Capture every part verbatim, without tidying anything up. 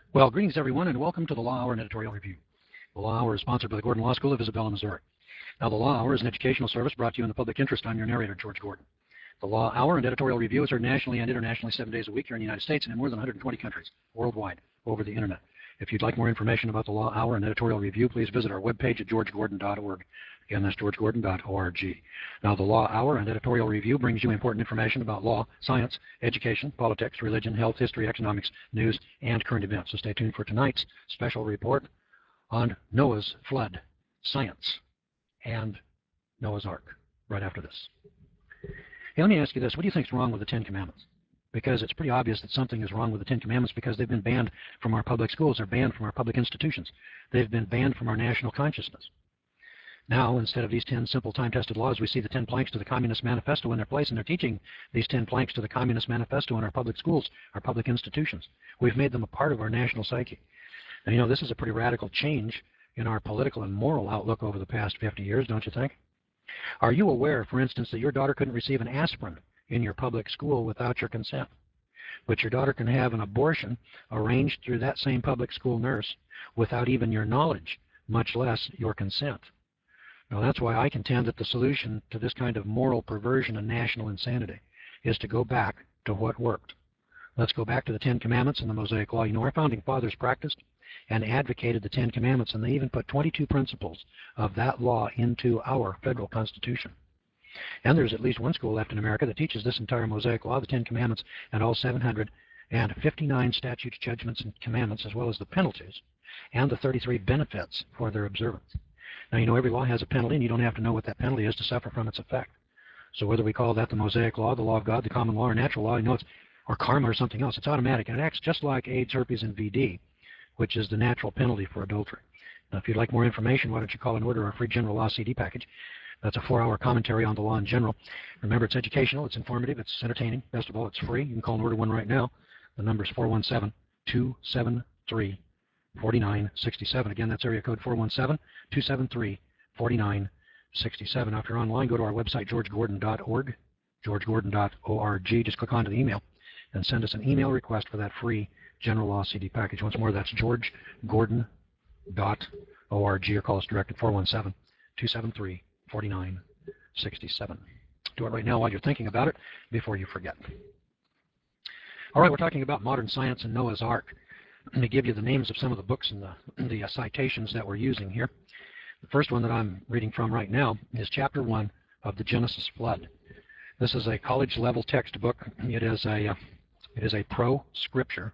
Well, greetings everyone, and welcome to the Law Hour and Editorial Review. The Law Hour is sponsored by the Gordon Law School of Isabella, Missouri. Now, the Law Hour is an educational service brought to you in the public interest. I'm your narrator, George Gordon. The Law Hour and Editorial Review is heard nationally and internationally seven days a week here in the United States and in more than one hundred twenty countries worldwide over the Internet. If you'd like more information about the Law Hour and Editorial Review, please visit our webpage at george gordon dot org. Again, that's george gordon dot org. Now, the Law Hour and Editorial Review brings you important information about law, science, education, politics, religion, health, history, economics, news, and current events. So stay tuned for tonight's special report on Noah's flood, science, and Noah's Ark right after this. Hey, let me ask you this. What do you think is wrong with the Ten Commandments? Because it's pretty obvious that something is wrong with the Ten Commandments because they've been banned from our public schools. They're banned from our public institutions. They've been banned from our national consciousness. Now, instead of these ten simple time-tested laws, we see the ten planks to the Communist Manifesto in their place, and they're teaching these ten planks to the Communist Manifesto in our public schools, our public institutions. We've made them a part of our national psyche. And you know, this is a pretty radical change in our political and moral outlook over the past fifty years, don't you think? Are you aware, for instance, that your daughter couldn't receive an aspirin in your public school without your consent? But your daughter can have an abortion arranged through that same public school nurse without even your knowledge, much less your consent. Now, that's why I contend that the solution to this kind of moral perversion and national insanity is to go back to what worked. Let's go back to the Ten Commandments and the Mosaic Law. You know, our founding fathers practiced and advocated the Ten Commandments, and they even put twenty-two principles of that law into our federal Constitution. And there's at least one school left in America that teaches this entire Mosaic Law, the Ten Commandments, and all seven hundred fifty-nine statutes, judgments, and commandments, as well as the penalties and the thirty-three benefits for their observance. Now, you know, every law has a penalty, and you don't have to know what that penalty is to suffer from its effect. So whether we call that the Mosaic Law, the Law of God, the Common Law, or Natural Law, you know, it's, or karma or something else, it's automatic, and it acts just like AIDS, herpes, and V D, which is the natural penalty for adultery. Now, if you'd like more information, why don't you call and order our free General Law C D package. That's a four-hour commentary on the law in general. Remember, it's educational, it's informative, it's entertaining. Best of all, it's free. You can call and order one right now. The number is four one seven, two seven three, four nine six seven. Again, that's area code four one seven, two seven three, four nine six seven. Now, if you're online, go to our website, george gordon dot org, george gordon dot org. Just click onto the email and send us an email request for that free General Law C D package. Once more, that's george gordon dot org, or call us direct at four one seven, two seven three, four nine six seven. Do it right now while you're thinking about it before you forget. All right, we're talking about modern science and Noah's Ark. Let me give you the names of some of the books and the, the uh, citations that we're using here. The first one that I'm reading from right now is Chapter one of the Genesis Flood. This is a college-level textbook. It is a, uh, it is a pro-scripture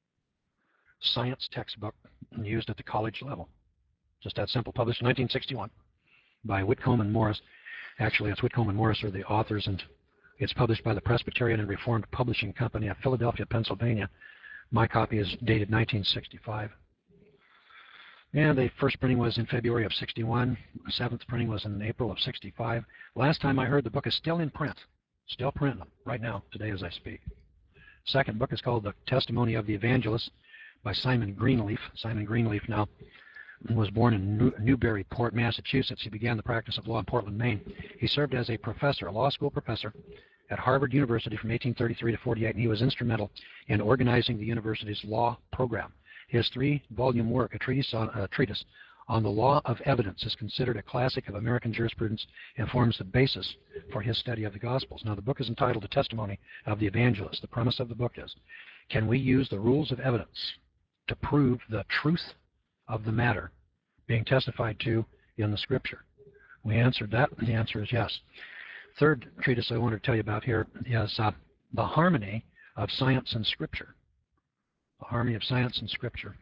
science textbook used at the college level. Just that simple. Published in nineteen sixty-one by Whitcomb and Morris. Actually, it's Whitcomb and Morris are the authors, and it's published by the Presbyterian and Reformed Publishing Company of Philadelphia, Pennsylvania. My copy is dated nineteen sixty-five. And the first printing was in February of sixty-one. The seventh printing was in April of sixty-five. Last time I heard, the book is still in print. Still printing right now, today as I speak. Second book is called The Testimony of the Evangelist by Simon Greenleaf. Simon Greenleaf now was born in New Newburyport, Massachusetts. He began the practice of law in Portland, Maine. He served as a professor, a law school professor, at Harvard University from eighteen thirty-three to forty-eight, and he was instrumental in organizing the university's law program. His three-volume work, a treatise, on, a treatise on the law of evidence, is considered a classic of American jurisprudence and forms the basis for his study of the Gospels. Now, the book is entitled The Testimony of the Evangelist. The premise of the book is, can we use the rules of evidence to prove the truth of the matter being testified to in the Scripture? We answered that, and the answer is yes. Third treatise I want to tell you about here is uh, The Harmony of Science and Scripture. The Harmony of Science and Scripture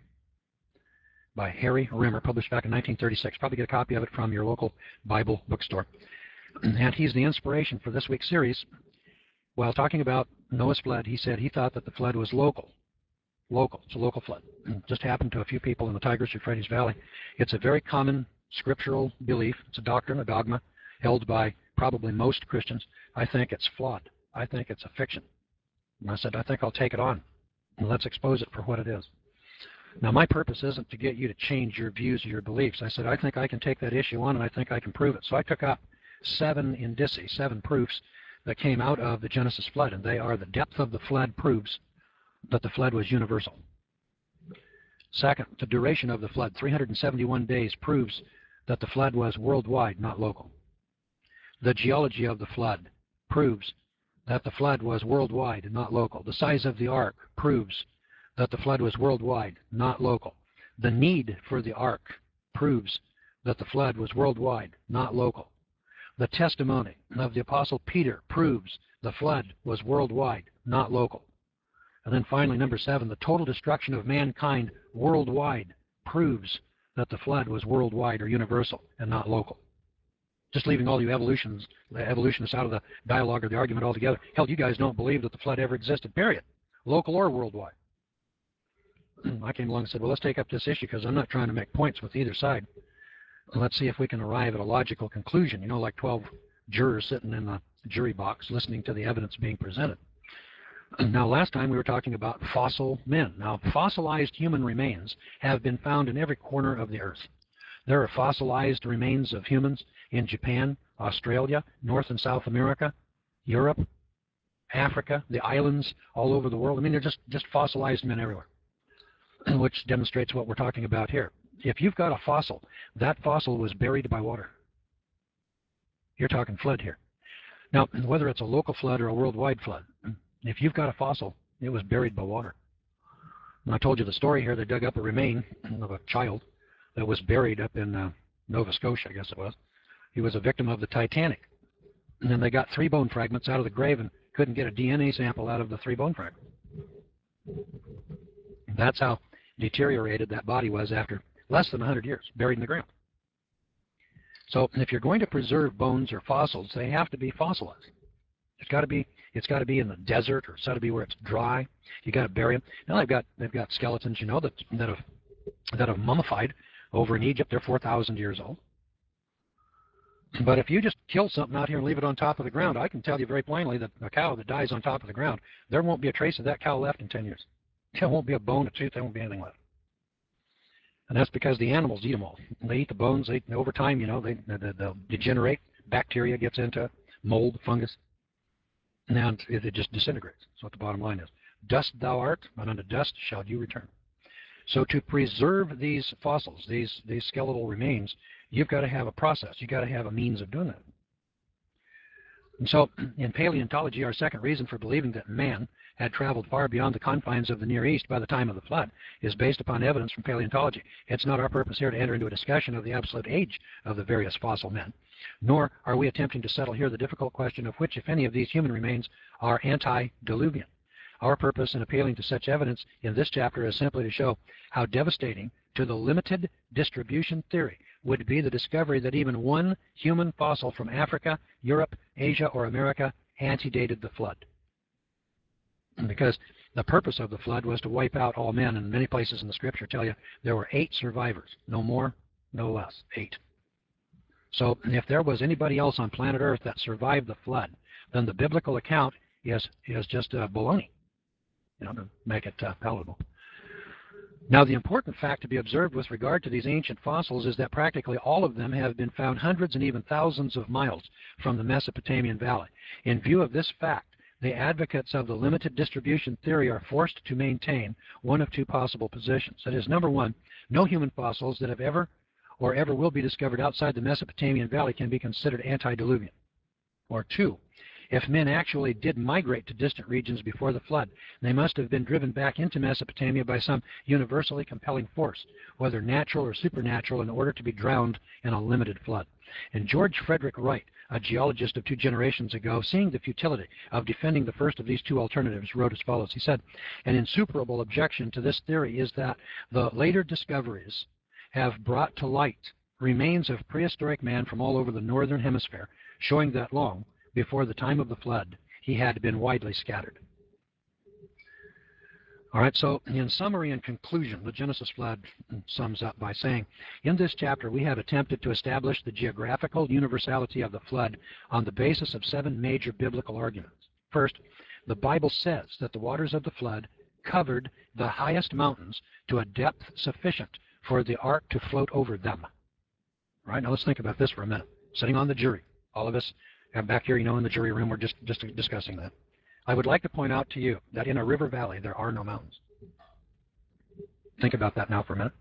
by Harry Rimmer, published back in nineteen thirty-six. Probably get a copy of it from your local Bible bookstore. And he's the inspiration for this week's series. While talking about Noah's flood, he said he thought that the flood was local. Local. It's a local flood. It just happened to a few people in the Tigris-Euphrates Valley. It's a very common scriptural belief. It's a doctrine, a dogma, held by probably most Christians. I think it's flawed. I think it's a fiction. And I said, I think I'll take it on, and let's expose it for what it is. Now, my purpose isn't to get you to change your views or your beliefs. I said, I think I can take that issue on, and I think I can prove it. So I took up seven indices, seven proofs that came out of the Genesis flood, and they are: the depth of the flood proves that the flood was universal. Second, the duration of the flood, three hundred seventy-one days, proves that the flood was worldwide, not local. The geology of the flood proves that the flood was worldwide and not local. The size of the ark proves that the flood was worldwide, not local. The need for the ark proves that the flood was worldwide, not local. The testimony of the Apostle Peter proves the flood was worldwide, not local. And then finally, number seven, the total destruction of mankind worldwide proves that the flood was worldwide or universal and not local. Just leaving all you evolutionists, evolutionists out of the dialogue or the argument altogether. Hell, you guys don't believe that the flood ever existed, period, local or worldwide. I came along and said, well, let's take up this issue because I'm not trying to make points with either side. Let's see if we can arrive at a logical conclusion, you know, like twelve jurors sitting in the jury box listening to the evidence being presented. Now, last time we were talking about fossil men. Now, fossilized human remains have been found in every corner of the earth. There are fossilized remains of humans in Japan, Australia, North and South America, Europe, Africa, the islands, all over the world. I mean, they're just, just fossilized men everywhere, which demonstrates what we're talking about here. If you've got a fossil, that fossil was buried by water. You're talking flood here. Now, whether it's a local flood or a worldwide flood, if you've got a fossil, it was buried by water. And I told you the story here. They dug up a remain of a child that was buried up in uh, Nova Scotia, I guess it was. He was a victim of the Titanic. And then they got three bone fragments out of the grave and couldn't get a D N A sample out of the three bone fragments. That's how deteriorated that body was after less than one hundred years, buried in the ground. So if you're going to preserve bones or fossils, they have to be fossilized. It's got to be it's got to be in the desert, or it's got to be where it's dry. You got to bury them. Now they've got they've got skeletons, you know, that that have that have mummified over in Egypt. They're four thousand years old. But if you just kill something out here and leave it on top of the ground, I can tell you very plainly that a cow that dies on top of the ground, there won't be a trace of that cow left in ten years. There won't be a bone, a tooth, there won't be anything left. And that's because the animals eat them all. They eat the bones. They, over time, you know, they, they, they'll degenerate. Bacteria gets into mold, fungus, and it, it just disintegrates. That's what the bottom line is. Dust thou art, and unto dust shall you return. So to preserve these fossils, these, these skeletal remains, you've got to have a process. You've got to have a means of doing that. And so in paleontology, our second reason for believing that man had traveled far beyond the confines of the Near East by the time of the flood is based upon evidence from paleontology. It's not our purpose here to enter into a discussion of the absolute age of the various fossil men, nor are we attempting to settle here the difficult question of which, if any, of these human remains are antediluvian. Our purpose in appealing to such evidence in this chapter is simply to show how devastating to the limited distribution theory would be the discovery that even one human fossil from Africa, Europe, Asia, or America antedated the flood. Because the purpose of the flood was to wipe out all men, and many places in the scripture tell you there were eight survivors, no more, no less, eight. So if there was anybody else on planet Earth that survived the flood, then the biblical account is, is just uh, baloney, you know, to make it uh, palatable. Now, the important fact to be observed with regard to these ancient fossils is that practically all of them have been found hundreds and even thousands of miles from the Mesopotamian Valley. In view of this fact, the advocates of the limited distribution theory are forced to maintain one of two possible positions. That is, number one, no human fossils that have ever or ever will be discovered outside the Mesopotamian Valley can be considered antediluvian. Or two, if men actually did migrate to distant regions before the flood, they must have been driven back into Mesopotamia by some universally compelling force, whether natural or supernatural, in order to be drowned in a limited flood. And George Frederick Wright, a geologist of two generations ago, seeing the futility of defending the first of these two alternatives, wrote as follows. He said, "An insuperable objection to this theory is that the later discoveries have brought to light remains of prehistoric man from all over the northern hemisphere, showing that long before the time of the flood he had been widely scattered." All right, so in summary and conclusion, the Genesis flood sums up by saying, in this chapter we have attempted to establish the geographical universality of the flood on the basis of seven major biblical arguments. First, the Bible says that the waters of the flood covered the highest mountains to a depth sufficient for the ark to float over them. All right, now let's think about this for a minute. Sitting on the jury, all of us back here, you know, in the jury room, we're just, just discussing that. I would like to point out to you that in a river valley there are no mountains. Think about that now for a minute.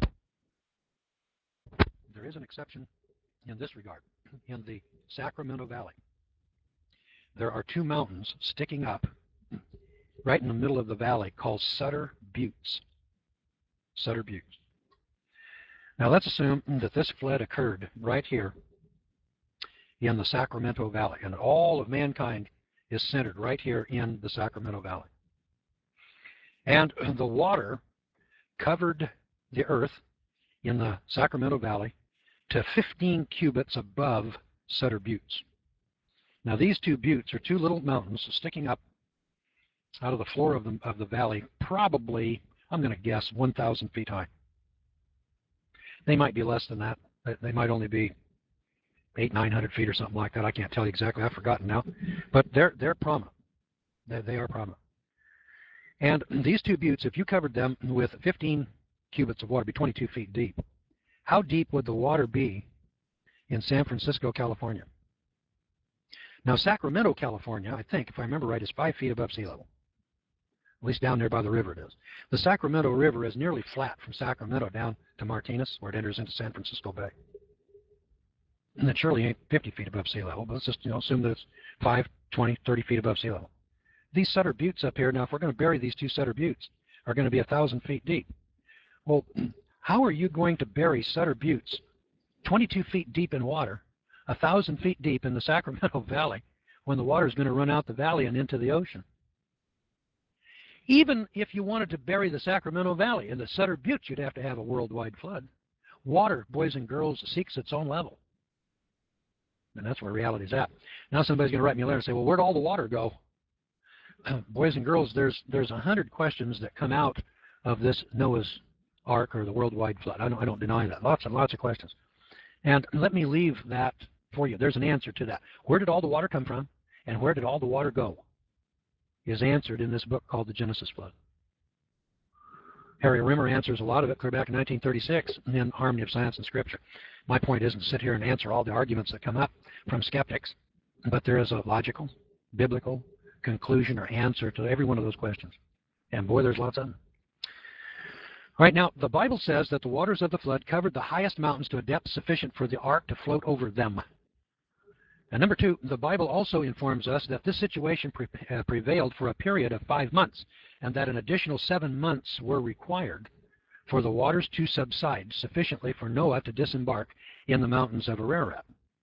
There is an exception in this regard. In the Sacramento Valley, there are two mountains sticking up right in the middle of the valley called Sutter Buttes. Sutter Buttes. Now let's assume that this flood occurred right here in the Sacramento Valley, and all of mankind is centered right here in the Sacramento Valley. And the water covered the earth in the Sacramento Valley to fifteen cubits above Sutter Buttes. Now these two buttes are two little mountains sticking up out of the floor of the, of the valley, probably, I'm going to guess, one thousand feet high. They might be less than that. They might only be eight, nine hundred feet or something like that. I can't tell you exactly. I've forgotten now. But they're, they're prominent. They, they are prominent. And these two buttes, if you covered them with fifteen cubits of water, it'd be twenty-two feet deep. How deep would the water be in San Francisco, California? Now, Sacramento, California, I think, if I remember right, is five feet above sea level. At least down there by the river it is. The Sacramento River is nearly flat from Sacramento down to Martinez, where it enters into San Francisco Bay. And it surely ain't fifty feet above sea level, but let's just, you know, assume that it's five, twenty, thirty feet above sea level. These Sutter Buttes up here, now if we're going to bury these two Sutter Buttes, are going to be one thousand feet deep. Well, how are you going to bury Sutter Buttes twenty-two feet deep in water, one thousand feet deep in the Sacramento Valley, when the water is going to run out the valley and into the ocean? Even if you wanted to bury the Sacramento Valley in the Sutter Buttes, you'd have to have a worldwide flood. Water, boys and girls, seeks its own level. And that's where reality's at. Now somebody's going to write me a letter and say, well, where'd all the water go? Boys and girls, there's there's a hundred questions that come out of this Noah's Ark or the worldwide flood. I don't, I don't deny that. Lots and lots of questions. And let me leave that for you. There's an answer to that. Where did all the water come from? And where did all the water go? Is answered in this book called The Genesis Flood. Harry Rimmer answers a lot of it clear back in nineteen thirty-six in Harmony of Science and Scripture. My point isn't to sit here and answer all the arguments that come up from skeptics, but there is a logical, biblical conclusion or answer to every one of those questions. And boy, there's lots of them. All right, now, the Bible says that the waters of the flood covered the highest mountains to a depth sufficient for the ark to float over them. And number two, the Bible also informs us that this situation pre uh, prevailed for a period of five months, and that an additional seven months were required for the waters to subside sufficiently for Noah to disembark in the mountains of Ararat.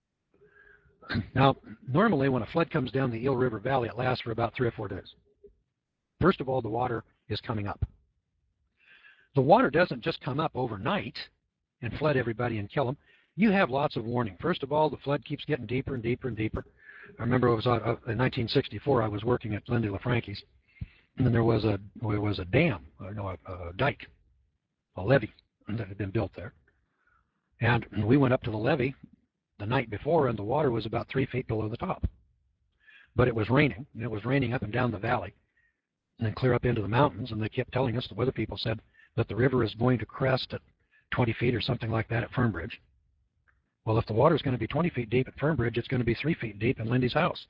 Now, normally when a flood comes down the Eel River Valley, it lasts for about three or four days. First of all, the water is coming up. The water doesn't just come up overnight and flood everybody and kill them. You have lots of warning. First of all, the flood keeps getting deeper and deeper and deeper. I remember it was uh, in nineteen sixty-four. I was working at Lindy LaFranchi's, and there was a there was a dam, or no, a, a dike, a levee that had been built there. And we went up to the levee the night before, and the water was about three feet below the top. But it was raining, and it was raining up and down the valley, and then clear up into the mountains. And they kept telling us, the weather people said, that the river is going to crest at twenty feet or something like that at Fernbridge. Well, if the water is going to be twenty feet deep at Fernbridge, it's going to be three feet deep in Lindy's house.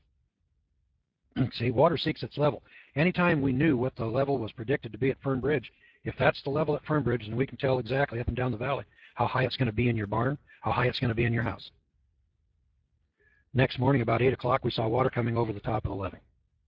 See, water seeks its level. Anytime we knew what the level was predicted to be at Fernbridge, if that's the level at Fernbridge, then we can tell exactly up and down the valley how high it's going to be in your barn, how high it's going to be in your house. Next morning, about eight o'clock, we saw water coming over the top of the levee.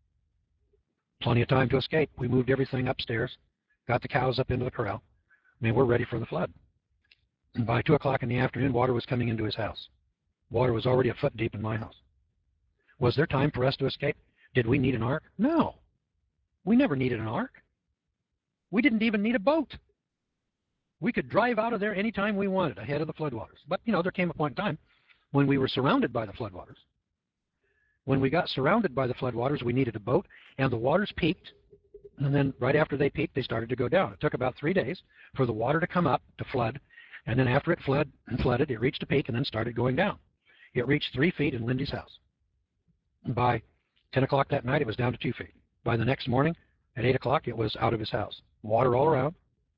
Plenty of time to escape. We moved everything upstairs, got the cows up into the corral. I mean, we're ready for the flood. And by two o'clock in the afternoon, water was coming into his house. Water was already a foot deep in my house. Was there time for us to escape? Did we need an ark? No. We never needed an ark. We didn't even need a boat. We could drive out of there anytime we wanted ahead of the floodwaters. But, you know, there came a point in time when we were surrounded by the floodwaters. When we got surrounded by the floodwaters, we needed a boat, and the waters peaked. And then right after they peaked, they started to go down. It took about three days for the water to come up to flood. And then after it fled and flooded, it reached a peak and then started going down. It reached three feet in Lindy's house. By ten o'clock that night, it was down to two feet. By the next morning, at eight o'clock, it was out of his house. Water all around.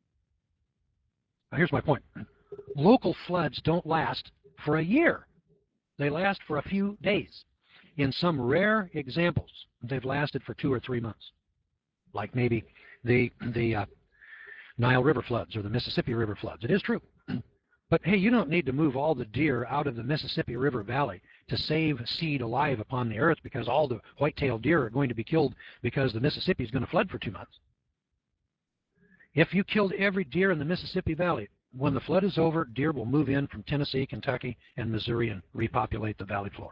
Now, here's my point. Local floods don't last for a year. They last for a few days. In some rare examples, they've lasted for two or three months. Like maybe the, the, uh, Nile River floods or the Mississippi River floods. It is true. But hey, you don't need to move all the deer out of the Mississippi River Valley to save seed alive upon the earth, because all the white-tailed deer are going to be killed because the Mississippi is going to flood for two months. If you killed every deer in the Mississippi Valley, when the flood is over, deer will move in from Tennessee, Kentucky, and Missouri and repopulate the valley floor.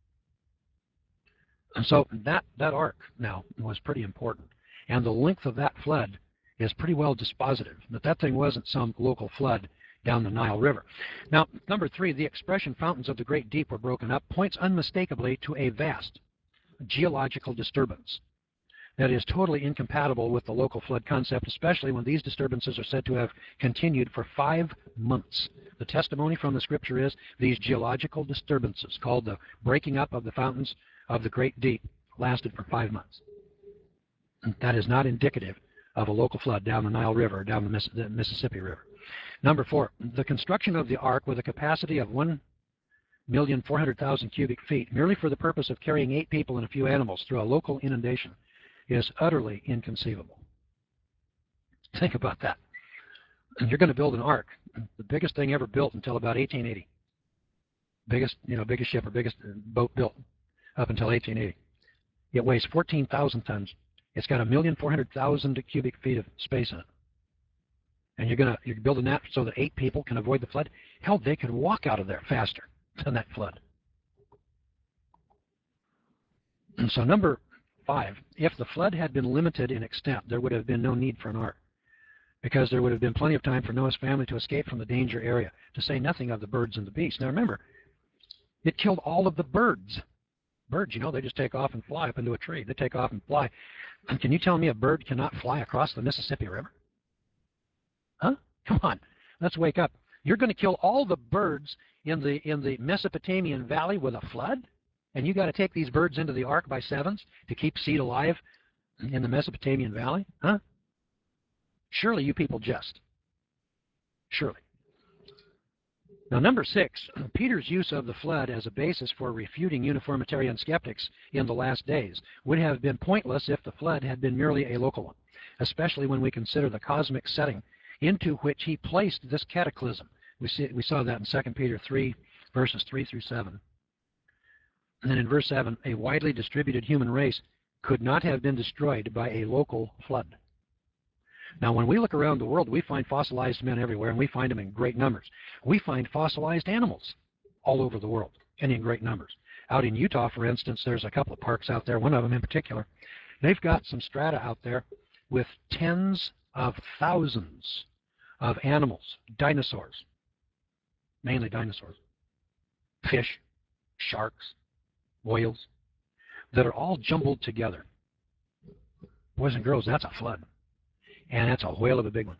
And so that, that arc now was pretty important. And the length of that flood is pretty well dispositive, that that thing wasn't some local flood down the Nile River. Now, number three, the expression fountains of the great deep were broken up points unmistakably to a vast geological disturbance that is totally incompatible with the local flood concept, especially when these disturbances are said to have continued for five months. The testimony from the scripture is these geological disturbances, called the breaking up of the fountains of the great deep, lasted for five months. That is not indicative of a local flood down the Nile River or down the, Miss the Mississippi River. Number four, the construction of the ark with a capacity of one million four hundred thousand cubic feet merely for the purpose of carrying eight people and a few animals through a local inundation is utterly inconceivable. Think about that. And you're going to build an ark, the biggest thing ever built until about eighteen eighty. Biggest, you know, biggest ship or biggest boat built up until eighteen eighty. It weighs fourteen thousand tons. It's got a million four hundred thousand cubic feet of space in it. And you're gonna you're building that so that eight people can avoid the flood. Hell, they could walk out of there faster than that flood. And so number five, if the flood had been limited in extent, there would have been no need for an ark, because there would have been plenty of time for Noah's family to escape from the danger area, to say nothing of the birds and the beasts. Now remember, it killed all of the birds. Birds, you know, they just take off and fly up into a tree. They take off and fly. And can you tell me a bird cannot fly across the Mississippi River? Huh? Come on, let's wake up. You're going to kill all the birds in the in the Mesopotamian Valley with a flood? And you got to take these birds into the ark by sevens to keep seed alive in the Mesopotamian Valley? Huh? Surely you people jest. Surely. Now, number six, Peter's use of the flood as a basis for refuting uniformitarian skeptics in the last days would have been pointless if the flood had been merely a local one, especially when we consider the cosmic setting into which he placed this cataclysm. We, see, we saw that in Second Peter three, verses three through seven. And then in verse seven, a widely distributed human race could not have been destroyed by a local flood. Now, when we look around the world, we find fossilized men everywhere, and we find them in great numbers. We find fossilized animals all over the world, and in great numbers. Out in Utah, for instance, there's a couple of parks out there, one of them in particular. They've got some strata out there with tens of thousands of animals, dinosaurs, mainly dinosaurs, fish, sharks, whales, that are all jumbled together. Boys and girls, that's a flood. And that's a whale of a big one.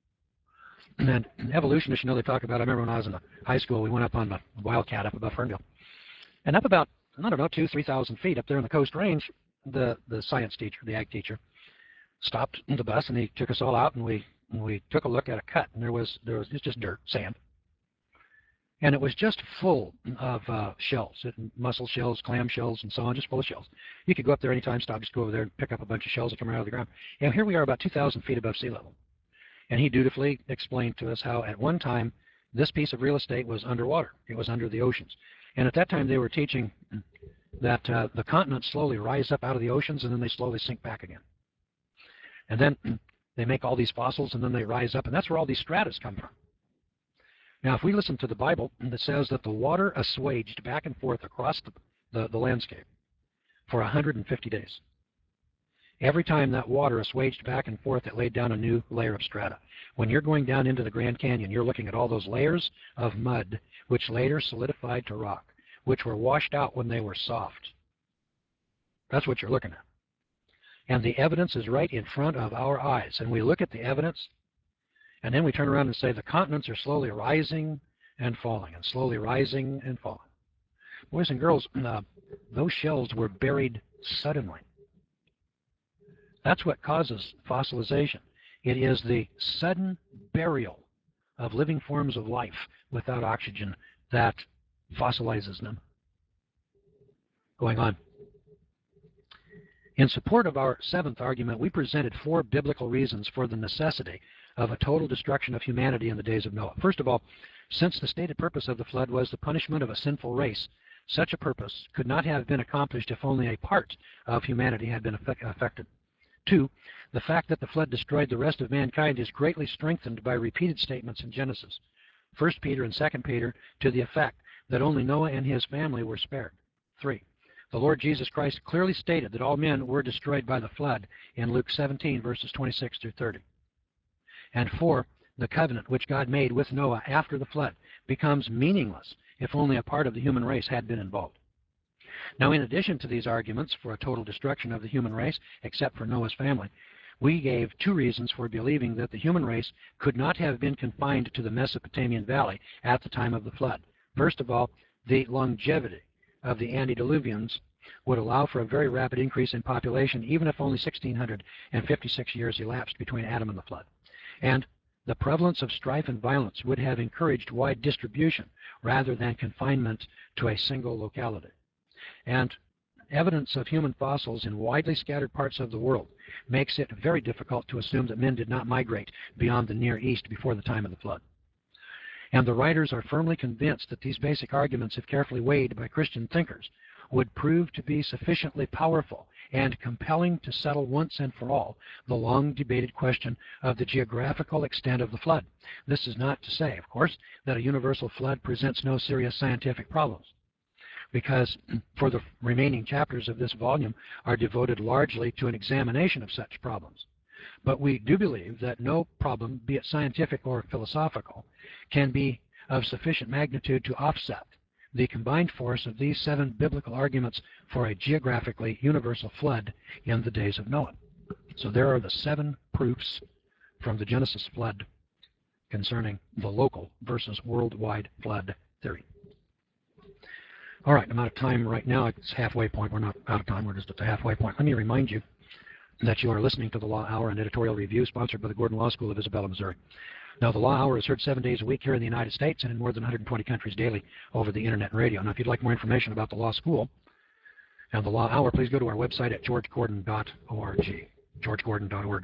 And evolutionists, you know, they talk about, I remember when I was in high school, we went up on the Wildcat up above Fernville. And up about, I don't know, two, three thousand feet up there in the Coast Range, the, the science teacher, the ag teacher, stopped the bus and he took us all out, and we and we took a look at a cut, and there was there was it's just dirt, sand, and it was just full of uh, shells, mussel shells, clam shells, and so on, just full of shells. You could go up there anytime, stop, just go over there and pick up a bunch of shells that come out of the ground. And here we are, about two thousand feet above sea level. And he dutifully explained to us how at one time this piece of real estate was underwater. It was under the oceans. And at that time they were teaching that uh, the continents slowly rise up out of the oceans, and then they slowly sink back again. And then they make all these fossils, and then they rise up, and that's where all these stratas come from. Now, if we listen to the Bible, it says that the water assuaged back and forth across the, the, the landscape for one hundred fifty days. Every time that water assuaged back and forth, it laid down a new layer of strata. When you're going down into the Grand Canyon, you're looking at all those layers of mud, which later solidified to rock, which were washed out when they were soft. That's what you're looking at. And the evidence is right in front of our eyes. And we look at the evidence, and then we turn around and say the continents are slowly rising and falling, and slowly rising and falling. Boys and girls, uh, those shells were buried suddenly. That's what causes fossilization. It is the sudden burial of living forms of life without oxygen that fossilizes them. Going on. In support of our seventh argument, we presented four biblical reasons for the necessity of a total destruction of humanity in the days of Noah. First of all, since the stated purpose of the flood was the punishment of a sinful race, such a purpose could not have been accomplished if only a part of humanity had been affected. Two, the fact that the flood destroyed the rest of mankind is greatly strengthened by repeated statements in Genesis, First Peter and Second Peter, to the effect that only Noah and his family were spared. Three, the Lord Jesus Christ clearly stated that all men were destroyed by the flood in Luke seventeen, verses twenty-six through thirty. And four, the covenant which God made with Noah after the flood becomes meaningless if only a part of the human race had been involved. Now, in addition to these arguments for a total destruction of the human race, except for Noah's family, we gave two reasons for believing that the human race could not have been confined to the Mesopotamian valley at the time of the flood. First of all, the longevity of the antediluvians would allow for a very rapid increase in population, even if only one thousand six hundred fifty-six years elapsed between Adam and the flood. And the prevalence of strife and violence would have encouraged wide distribution rather than confinement to a single locality. And evidence of human fossils in widely scattered parts of the world makes it very difficult to assume that men did not migrate beyond the Near East before the time of the flood. And the writers are firmly convinced that these basic arguments, if carefully weighed by Christian thinkers, would prove to be sufficiently powerful and compelling to settle once and for all the long-debated question of the geographical extent of the flood. This is not to say, of course, that a universal flood presents no serious scientific problems, because for the remaining chapters of this volume are devoted largely to an examination of such problems. But we do believe that no problem, be it scientific or philosophical, can be of sufficient magnitude to offset the combined force of these seven biblical arguments for a geographically universal flood in the days of Noah. So there are the seven proofs from the Genesis flood concerning the local versus worldwide flood theory. All right, I'm out of time right now. It's halfway point. We're not out of time. We're just at the halfway point. Let me remind you that you are listening to the Law Hour, an editorial review sponsored by the Gordon Law School of Isabella, Missouri. Now, the Law Hour is heard seven days a week here in the United States and in more than one hundred twenty countries daily over the Internet and radio. Now, if you'd like more information about the Law School and the Law Hour, please go to our website at george gordon dot org, george gordon dot org.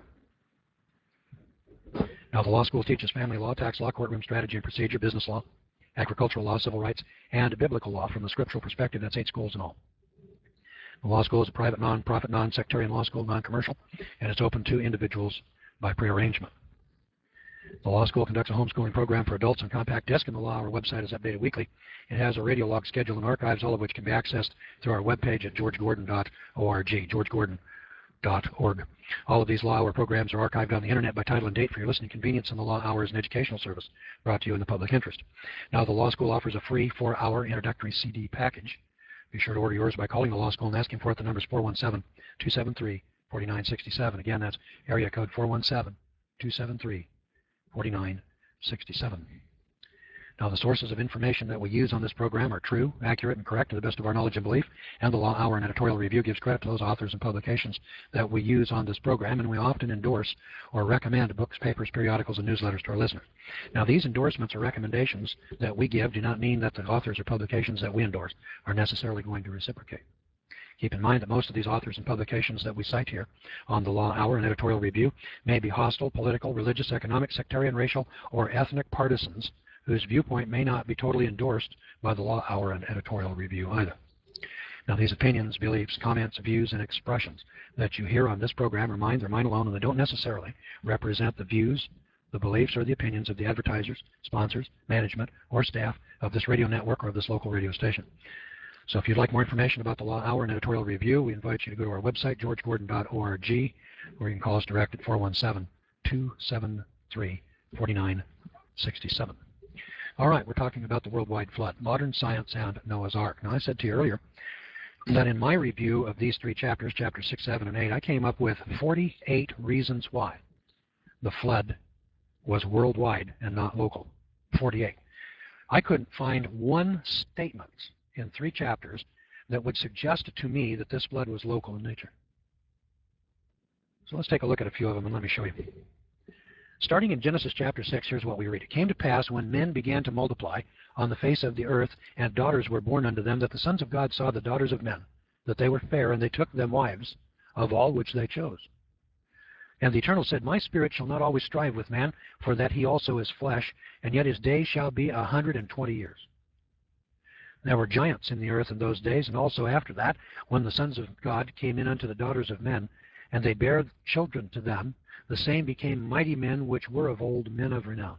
Now, the Law School teaches family law, tax law, courtroom strategy and procedure, business law, agricultural law, civil rights, and biblical law from the scriptural perspective. That's eight schools in all. The Law School is a private, non-profit, non-sectarian law school, non-commercial, and it's open to individuals by prearrangement. The Law School conducts a homeschooling program for adults on compact disc, and the Law Hour website is updated weekly. It has a radio log schedule and archives, all of which can be accessed through our webpage at george gordon dot org, george gordon dot org. All of these Law Hour programs are archived on the Internet by title and date for your listening convenience, and the Law Hour is an educational service brought to you in the public interest. Now, the Law School offers a free four-hour introductory C D package. Be sure to order yours by calling the Law School and asking for it. The number is four one seven, two seven three, four nine six seven. Again, that's area code four one seven, two seven three, four nine six seven. Now, the sources of information that we use on this program are true, accurate, and correct to the best of our knowledge and belief, and the Law Hour and editorial review gives credit to those authors and publications that we use on this program, and we often endorse or recommend books, papers, periodicals, and newsletters to our listeners. Now, these endorsements or recommendations that we give do not mean that the authors or publications that we endorse are necessarily going to reciprocate. Keep in mind that most of these authors and publications that we cite here on the Law Hour and editorial review may be hostile, political, religious, economic, sectarian, racial, or ethnic partisans whose viewpoint may not be totally endorsed by the Law Hour and editorial review either. Now, these opinions, beliefs, comments, views, and expressions that you hear on this program are mine, they're mine alone, and they don't necessarily represent the views, the beliefs, or the opinions of the advertisers, sponsors, management, or staff of this radio network or of this local radio station. So if you'd like more information about the Law Hour and editorial review, we invite you to go to our website, george gordon dot org, or you can call us direct at four one seven, two seven three, four nine six seven. All right, we're talking about the worldwide flood, modern science, and Noah's Ark. Now, I said to you earlier that in my review of these three chapters, chapters six, seven, and eight, I came up with forty-eight reasons why the flood was worldwide and not local. forty-eight. I couldn't find one statement in three chapters that would suggest to me that this flood was local in nature. So let's take a look at a few of them, and let me show you. Starting in Genesis chapter six, here's what we read. It came to pass when men began to multiply on the face of the earth, and daughters were born unto them, that the sons of God saw the daughters of men, that they were fair, and they took them wives of all which they chose. And the Eternal said, My spirit shall not always strive with man, for that he also is flesh, and yet his days shall be a hundred and twenty years. There were giants in the earth in those days, and also after that, when the sons of God came in unto the daughters of men, and they bare children to them, the same became mighty men which were of old, men of renown.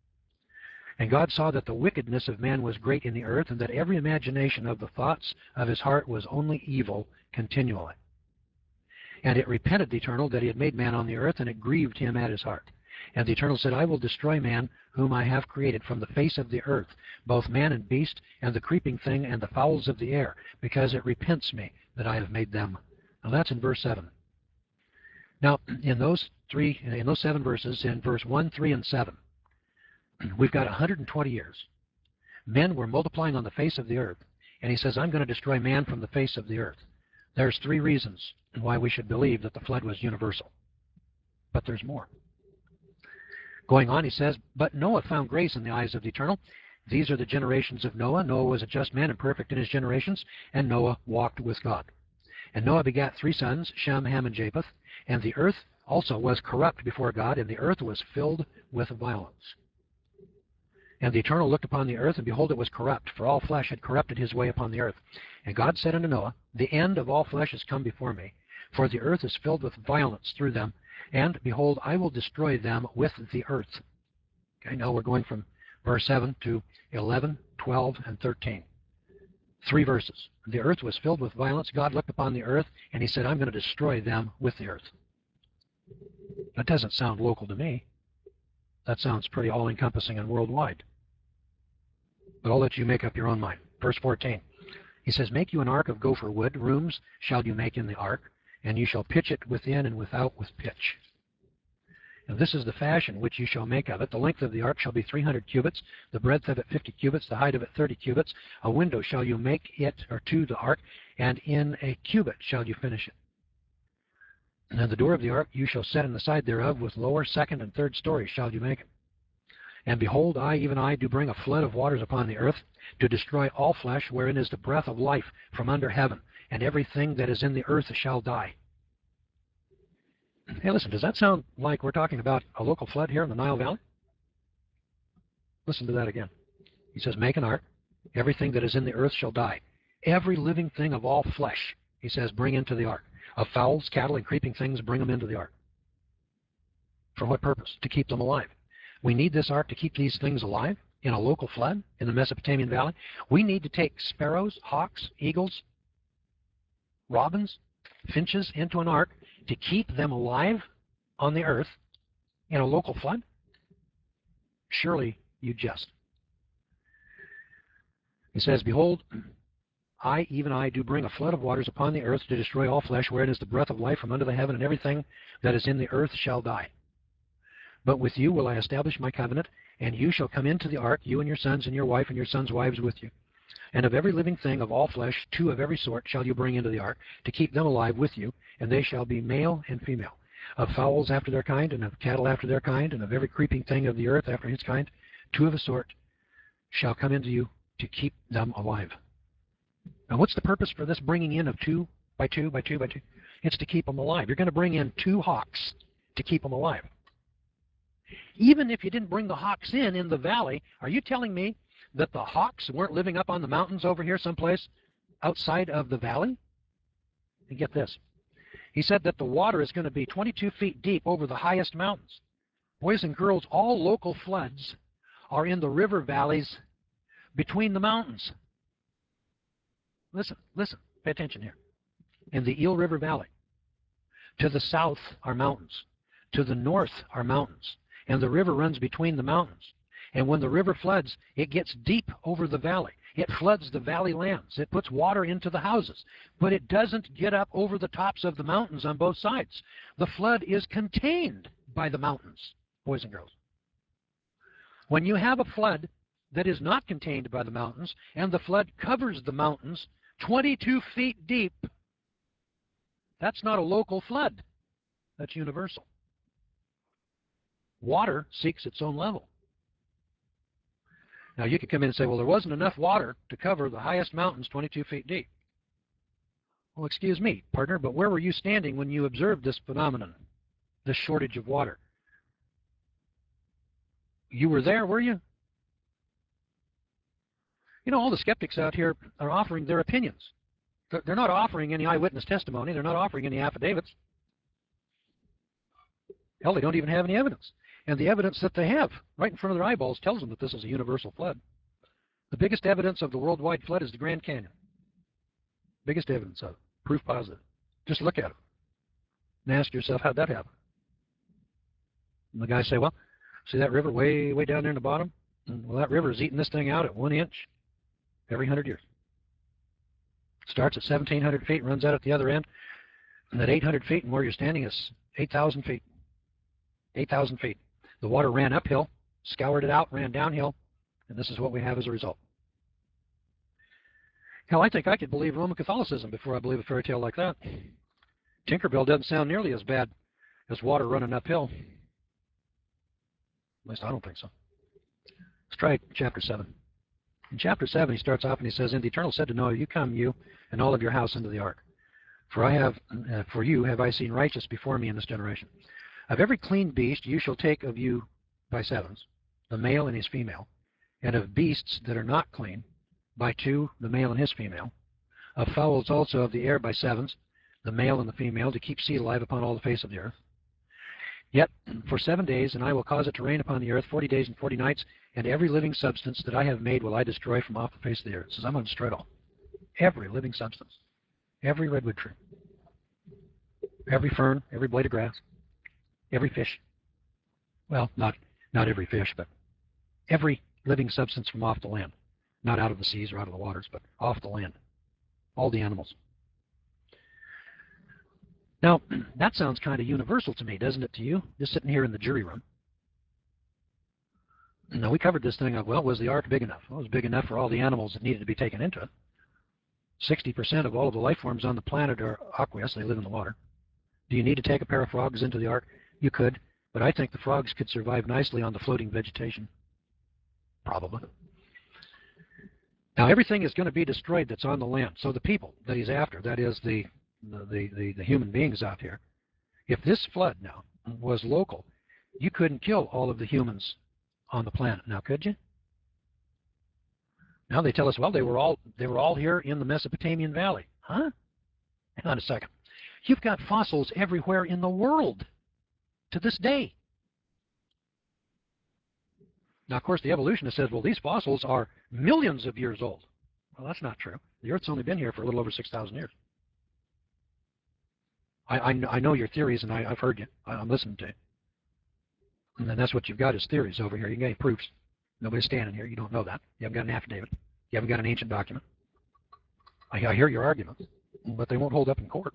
And God saw that the wickedness of man was great in the earth, and that every imagination of the thoughts of his heart was only evil continually. And it repented the Eternal that he had made man on the earth, and it grieved him at his heart. And the Eternal said, I will destroy man, whom I have created from the face of the earth, both man and beast, and the creeping thing, and the fowls of the air, because it repents me that I have made them. Now that's in verse seven. Now, in those three, in those seven verses, in verse one, three, and seven, we've got one hundred twenty years. Men were multiplying on the face of the earth, and he says, I'm going to destroy man from the face of the earth. There's three reasons why we should believe that the flood was universal. But there's more. Going on, he says, But Noah found grace in the eyes of the Eternal. These are the generations of Noah. Noah was a just man and perfect in his generations, and Noah walked with God. And Noah begat three sons, Shem, Ham, and Japheth. And the earth also was corrupt before God, and the earth was filled with violence. And the Eternal looked upon the earth, and behold, it was corrupt, for all flesh had corrupted his way upon the earth. And God said unto Noah, The end of all flesh is come before me, for the earth is filled with violence through them, and behold, I will destroy them with the earth. Okay, now we're going from verse seven to eleven, twelve, and thirteen. Three verses. The earth was filled with violence. God looked upon the earth, and he said, I'm going to destroy them with the earth. That doesn't sound local to me. That sounds pretty all-encompassing and worldwide. But I'll let you make up your own mind. Verse fourteen. He says, Make you an ark of gopher wood. Rooms shall you make in the ark, and you shall pitch it within and without with pitch. And this is the fashion which you shall make of it. The length of the ark shall be three hundred cubits, the breadth of it fifty cubits, the height of it thirty cubits. A window shall you make it, or to the ark, and in a cubit shall you finish it. And the door of the ark you shall set in the side thereof, with lower, second, and third stories shall you make it. And behold, I, even I, do bring a flood of waters upon the earth, to destroy all flesh, wherein is the breath of life from under heaven, and everything that is in the earth shall die. Hey, listen, does that sound like we're talking about a local flood here in the Nile Valley? Listen to that again. He says, Make an ark. Everything that is in the earth shall die. Every living thing of all flesh, he says, bring into the ark. Of fowls, cattle, and creeping things, bring them into the ark. For what purpose? To keep them alive. We need this ark to keep these things alive in a local flood in the Mesopotamian Valley. We need to take sparrows, hawks, eagles, robins, finches into an ark to keep them alive on the earth in a local flood? Surely you jest. He says, Behold, I, even I, do bring a flood of waters upon the earth to destroy all flesh, wherein is the breath of life from under the heaven, and everything that is in the earth shall die. But with you will I establish my covenant, and you shall come into the ark, you and your sons and your wife and your sons' wives with you. And of every living thing of all flesh, two of every sort shall you bring into the ark, to keep them alive with you, and they shall be male and female. Of fowls after their kind, and of cattle after their kind, and of every creeping thing of the earth after his kind, two of a sort shall come into you to keep them alive. Now what's the purpose for this bringing in of two by two by two by two? It's to keep them alive. You're going to bring in two hawks to keep them alive. Even if you didn't bring the hawks in in the valley, are you telling me that the hawks weren't living up on the mountains over here someplace outside of the valley? And get this. He said that the water is going to be twenty-two feet deep over the highest mountains. Boys and girls, all local floods are in the river valleys between the mountains. Listen, listen, pay attention here. In the Eel River Valley, to the south are mountains. To the north are mountains. And the river runs between the mountains. And when the river floods, it gets deep over the valley. It floods the valley lands. It puts water into the houses. But it doesn't get up over the tops of the mountains on both sides. The flood is contained by the mountains, boys and girls. When you have a flood that is not contained by the mountains, and the flood covers the mountains twenty-two feet deep, that's not a local flood. That's universal. Water seeks its own level. Now you could come in and say, well, there wasn't enough water to cover the highest mountains twenty-two feet deep. Well, excuse me, partner, but where were you standing when you observed this phenomenon? the shortage of water. You were there, were you? You know, all the skeptics out here are offering their opinions. They're not offering any eyewitness testimony. They're not offering any affidavits. Hell, they don't even have any evidence. And the evidence that they have right in front of their eyeballs tells them that this is a universal flood. The biggest evidence of the worldwide flood is the Grand Canyon. Biggest evidence of it. Proof positive. Just look at it and ask yourself, how'd that happen? And the guys say, well, see that river way, way down there in the bottom? Well, that river is eating this thing out at one inch every hundred years. Starts at seventeen hundred feet, runs out at the other end, and at eight hundred feet, and where you're standing is eight thousand feet. eight thousand feet. The water ran uphill, scoured it out, ran downhill, and this is what we have as a result. Hell, I think I could believe Roman Catholicism before I believe a fairy tale like that. Tinkerbell doesn't sound nearly as bad as water running uphill. At least I don't think so. Let's try chapter seven. In chapter seven, he starts off and he says, "And the Eternal said to Noah, you come, you and all of your house into the ark. For I have, uh, for you have I seen righteous before me in this generation. Of every clean beast you shall take of you by sevens, the male and his female, and of beasts that are not clean, by two, the male and his female, of fowls also of the air by sevens, the male and the female, to keep seed alive upon all the face of the earth. Yet for seven days, and I will cause it to rain upon the earth forty days and forty nights, and every living substance that I have made will I destroy from off the face of the earth." It says, I'm going to destroy it all. Every living substance. Every redwood tree. Every fern, every blade of grass. Every fish. Well, not, not every fish, but every living substance from off the land. Not out of the seas or out of the waters, but off the land. All the animals. Now, that sounds kind of universal to me, doesn't it to you? Just sitting here in the jury room. Now, we covered this thing of, well, was the ark big enough? Well, it was big enough for all the animals that needed to be taken into it. sixty percent of all of the life forms on the planet are aqueous. They live in the water. Do you need to take a pair of frogs into the ark? You could, but I think the frogs could survive nicely on the floating vegetation. Probably. Now, everything is going to be destroyed that's on the land. So the people that he's after, that is the, the, the, the human beings out here, if this flood now was local, you couldn't kill all of the humans on the planet now, could you? Now they tell us, well, they were all they were all here in the Mesopotamian Valley. Huh? Hang on a second. You've got fossils everywhere in the world to this day. Now, of course, the evolutionist says, well, these fossils are millions of years old. Well, that's not true. The Earth's only been here for a little over six thousand years. I, I, I know your theories, and I, I've heard you. I'm listening to you. And then that's what you've got is theories over here. You can get any proofs. Nobody's standing here. You don't know that. You haven't got an affidavit. You haven't got an ancient document. I, I hear your arguments, but they won't hold up in court.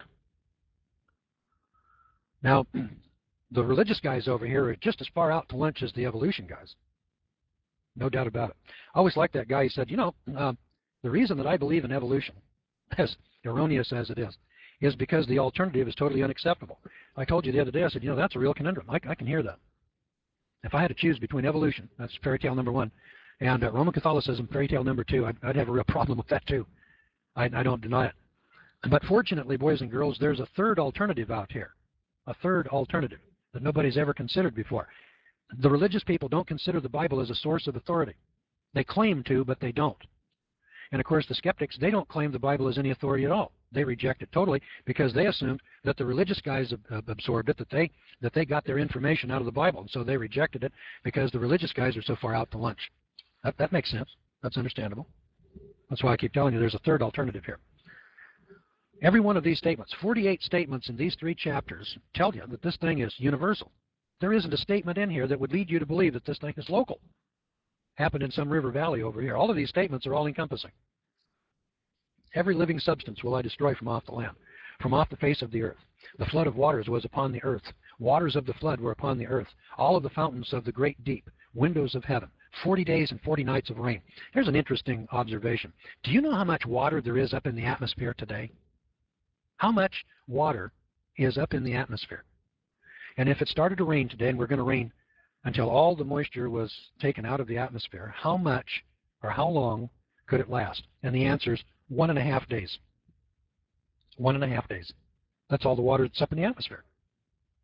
Now, the religious guys over here are just as far out to lunch as the evolution guys. No doubt about it. I always liked that guy. He said, you know, uh, the reason that I believe in evolution, as erroneous as it is, is because the alternative is totally unacceptable. I told you the other day, I said, you know, that's a real conundrum. I, I can hear that. If I had to choose between evolution, that's fairy tale number one, and uh, Roman Catholicism, fairy tale number two, I'd, I'd have a real problem with that too. I, I don't deny it. But fortunately, boys and girls, there's a third alternative out here, a third alternative that nobody's ever considered before. The religious people don't consider the Bible as a source of authority. They claim to, but they don't. And of course, the skeptics, they don't claim the Bible as any authority at all. They reject it totally because they assumed that the religious guys absorbed it, that they that they got their information out of the Bible. And so they rejected it because the religious guys are so far out to lunch. That, that makes sense. That's understandable. That's why I keep telling you there's a third alternative here. Every one of these statements, forty-eight statements in these three chapters, tell you that this thing is universal. There isn't a statement in here that would lead you to believe that this thing is local. Happened in some river valley over here. All of these statements are all-encompassing. Every living substance will I destroy from off the land, from off the face of the earth. The flood of waters was upon the earth. Waters of the flood were upon the earth. All of the fountains of the great deep, windows of heaven, forty days and forty nights of rain. Here's an interesting observation. Do you know how much water there is up in the atmosphere today? How much water is up in the atmosphere? And if it started to rain today, and we're going to rain until all the moisture was taken out of the atmosphere, how much or how long could it last? And the answer is one and a half days. One and a half days. That's all the water that's up in the atmosphere.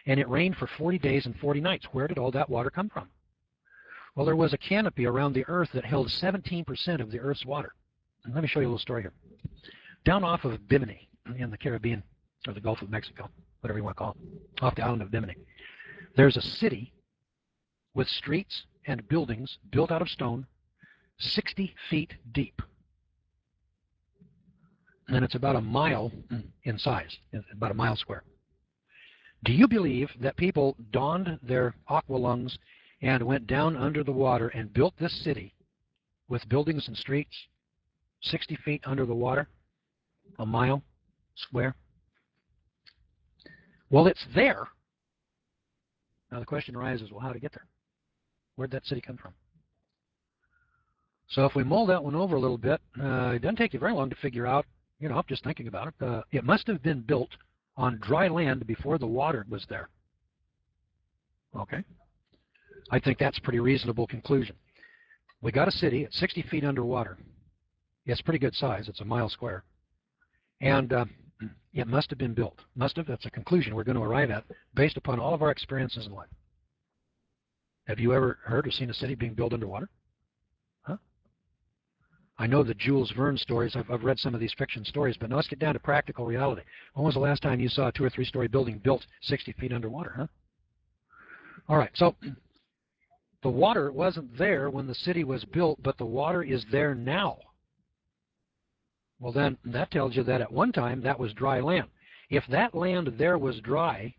and it rained for forty days and forty nights. Where did all that water come from? Well, there was a canopy around the earth that held seventeen percent of the earth's water. And let me show you a little story here. Down off of Bimini in the Caribbean, or the Gulf of Mexico, whatever you want to call it, off the island of Bimini, there's a city with streets and buildings built out of stone sixty feet deep. And it's about a mile in size, about a mile square. Do you believe that people donned their aqua lungs and went down under the water and built this city with buildings and streets sixty feet under the water, a mile square? Well, it's there. Now the question arises, well, how to get there? Where'd that city come from? So if we mull that one over a little bit, uh, it doesn't take you very long to figure out, you know, just thinking about it, uh, it must have been built on dry land before the water was there. Okay? I think that's a pretty reasonable conclusion. We got a city at sixty feet underwater. It's pretty good size. It's a mile square. And uh, it must have been built. Must have. That's a conclusion we're going to arrive at based upon all of our experiences in life. Have you ever heard or seen a city being built underwater? Huh? I know the Jules Verne stories. I've, I've read some of these fiction stories, but now let's get down to practical reality. When was the last time you saw a two or three story building built sixty feet underwater? Huh? All right. So the water wasn't there when the city was built, but the water is there now. Well, then that tells you that at one time that was dry land. If that land there was dry,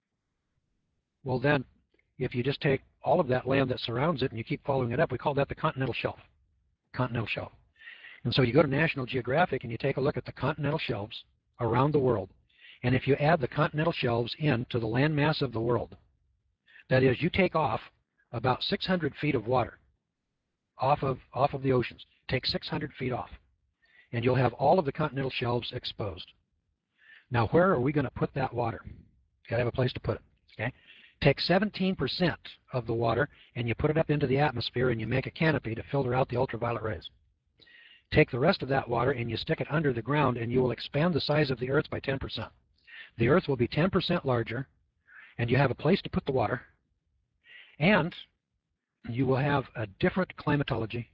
well then, if you just take all of that land that surrounds it and you keep following it up, we call that the continental shelf. Continental shelf. And so you go to National Geographic and you take a look at the continental shelves around the world. And if you add the continental shelves into the landmass of the world, that is, you take off about six hundred feet of water off of, off of the oceans. Take six hundred feet off. And you'll have all of the continental shelves exposed. Now, where are we going to put that water? You've got to have a place to put it. Okay? Take seventeen percent of the water and you put it up into the atmosphere and you make a canopy to filter out the ultraviolet rays. Take the rest of that water and you stick it under the ground and you will expand the size of the earth by ten percent. The earth will be ten percent larger and you have a place to put the water, and you will have a different climatology,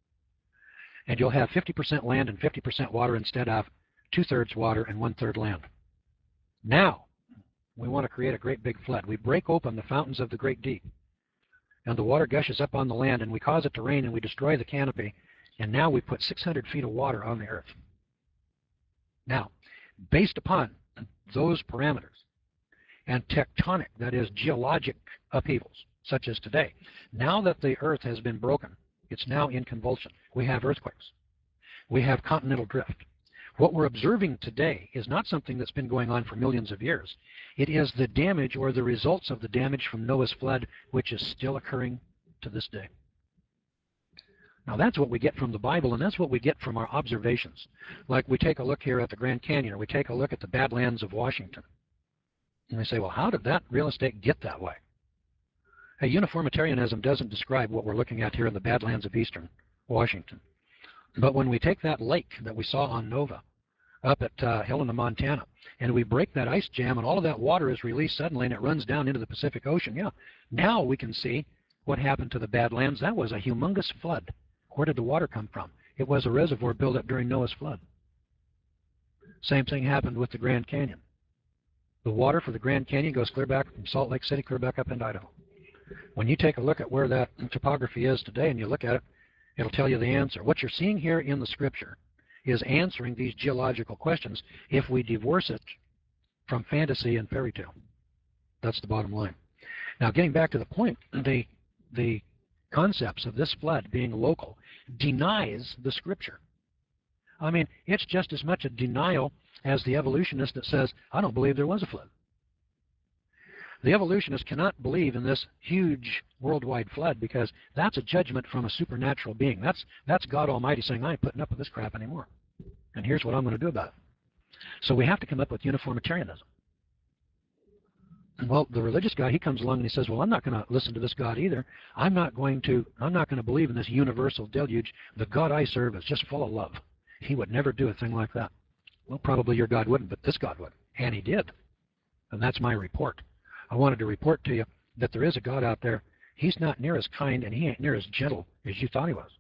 and you'll have fifty percent land and fifty percent water instead of two-thirds water and one-third land. Now, we want to create a great big flood. We break open the fountains of the great deep, and the water gushes up on the land, and we cause it to rain, and we destroy the canopy, and now we put six hundred feet of water on the earth. Now, based upon those parameters and tectonic, that is, geologic upheavals, such as today, now that the earth has been broken, it's now in convulsion. We have earthquakes. We have continental drift. What we're observing today is not something that's been going on for millions of years. It is the damage or the results of the damage from Noah's flood, which is still occurring to this day. Now that's what we get from the Bible, and that's what we get from our observations. Like we take a look here at the Grand Canyon, or we take a look at the Badlands of Washington. And we say, well, how did that real estate get that way? Hey, uniformitarianism doesn't describe what we're looking at here in the Badlands of eastern Washington. But when we take that lake that we saw on Nova up at uh, Helena, Montana, and we break that ice jam and all of that water is released suddenly and it runs down into the Pacific Ocean, yeah, now we can see what happened to the Badlands. That was a humongous flood. Where did the water come from? It was a reservoir built up during Noah's flood. Same thing happened with the Grand Canyon. The water for the Grand Canyon goes clear back from Salt Lake City, clear back up into Idaho. When you take a look at where that topography is today and you look at it, it'll tell you the answer. What you're seeing here in the scripture is answering these geological questions if we divorce it from fantasy and fairy tale. That's the bottom line. Now, getting back to the point, the, the concepts of this flood being local denies the scripture. I mean, it's just as much a denial as the evolutionist that says, I don't believe there was a flood. The evolutionists cannot believe in this huge worldwide flood because that's a judgment from a supernatural being. That's, that's God Almighty saying, I ain't putting up with this crap anymore. And here's what I'm going to do about it. So we have to come up with uniformitarianism. Well, the religious guy, he comes along and he says, well, I'm not going to listen to this God either. I'm not going to, I'm not going to believe in this universal deluge. The God I serve is just full of love. He would never do a thing like that. Well, probably your God wouldn't, but this God would. And he did. And that's my report. I wanted to report to you that there is a God out there. He's not near as kind and he ain't near as gentle as you thought he was.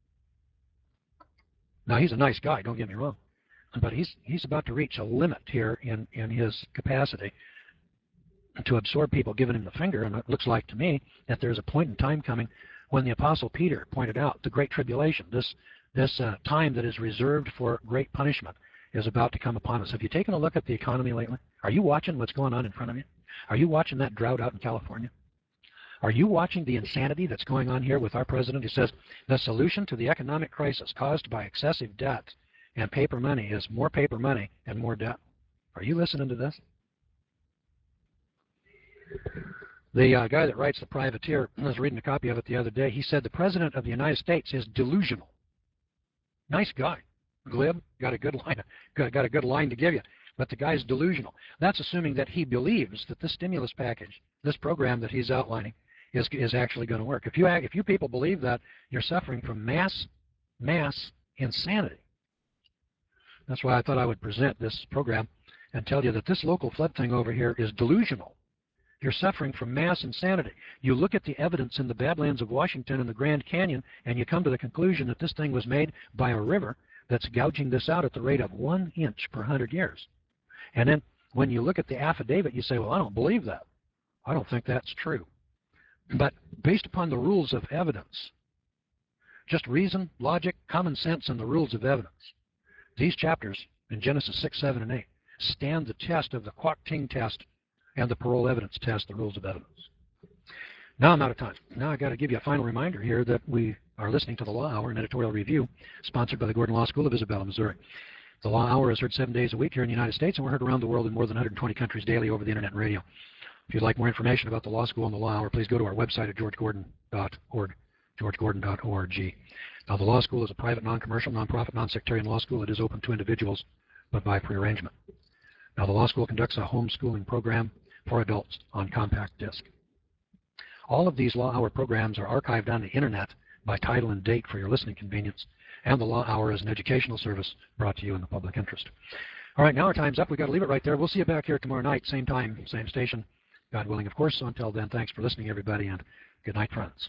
Now, he's a nice guy, don't get me wrong, but he's he's about to reach a limit here in, in his capacity to absorb people giving him the finger, and it looks like to me that there's a point in time coming when the Apostle Peter pointed out the Great Tribulation, this, this uh, time that is reserved for great punishment, is about to come upon us. Have you taken a look at the economy lately? Are you watching what's going on in front of you? Are you watching that drought out in California? Are you watching the insanity that's going on here with our president who says the solution to the economic crisis caused by excessive debt and paper money is more paper money and more debt? Are you listening to this? The uh, guy that writes The Privateer, I was reading a copy of it the other day, he said the President of the United States is delusional. Nice guy. Glib, got a good line, got, got a good line to give you, but the guy's delusional. That's assuming that he believes that this stimulus package, this program that he's outlining, is, is actually going to work. If you, if you people believe that, you're suffering from mass, mass insanity. That's why I thought I would present this program and tell you that this local flood thing over here is delusional. You're suffering from mass insanity. You look at the evidence in the Badlands of Washington and the Grand Canyon, and you come to the conclusion that this thing was made by a river that's gouging this out at the rate of one inch per hundred years. And then when you look at the affidavit, you say, well, I don't believe that. I don't think that's true. But based upon the rules of evidence, just reason, logic, common sense, and the rules of evidence, these chapters in Genesis six, seven, and eight stand the test of the Kwok-Ting test and the parole evidence test, the rules of evidence. Now I'm out of time. Now I've got to give you a final reminder here that we are listening to the Law Hour, an editorial review sponsored by the Gordon Law School of Isabella, Missouri. The Law Hour is heard seven days a week here in the United States, and we're heard around the world in more than one hundred twenty countries daily over the internet and radio. If you'd like more information about the Law School and the Law Hour, please go to our website at george gordon dot org, george gordon dot org. Now, the Law School is a private, non-commercial, non-profit, non-sectarian law school. It is open to individuals, but by prearrangement. Now, the Law School conducts a homeschooling program for adults on compact disc. All of these Law Hour programs are archived on the internet by title and date for your listening convenience, and the Law Hour is an educational service brought to you in the public interest. All right, now our time's up. We've got to leave it right there. We'll see you back here tomorrow night, same time, same station, God willing, of course. So until then, thanks for listening, everybody, and good night, friends.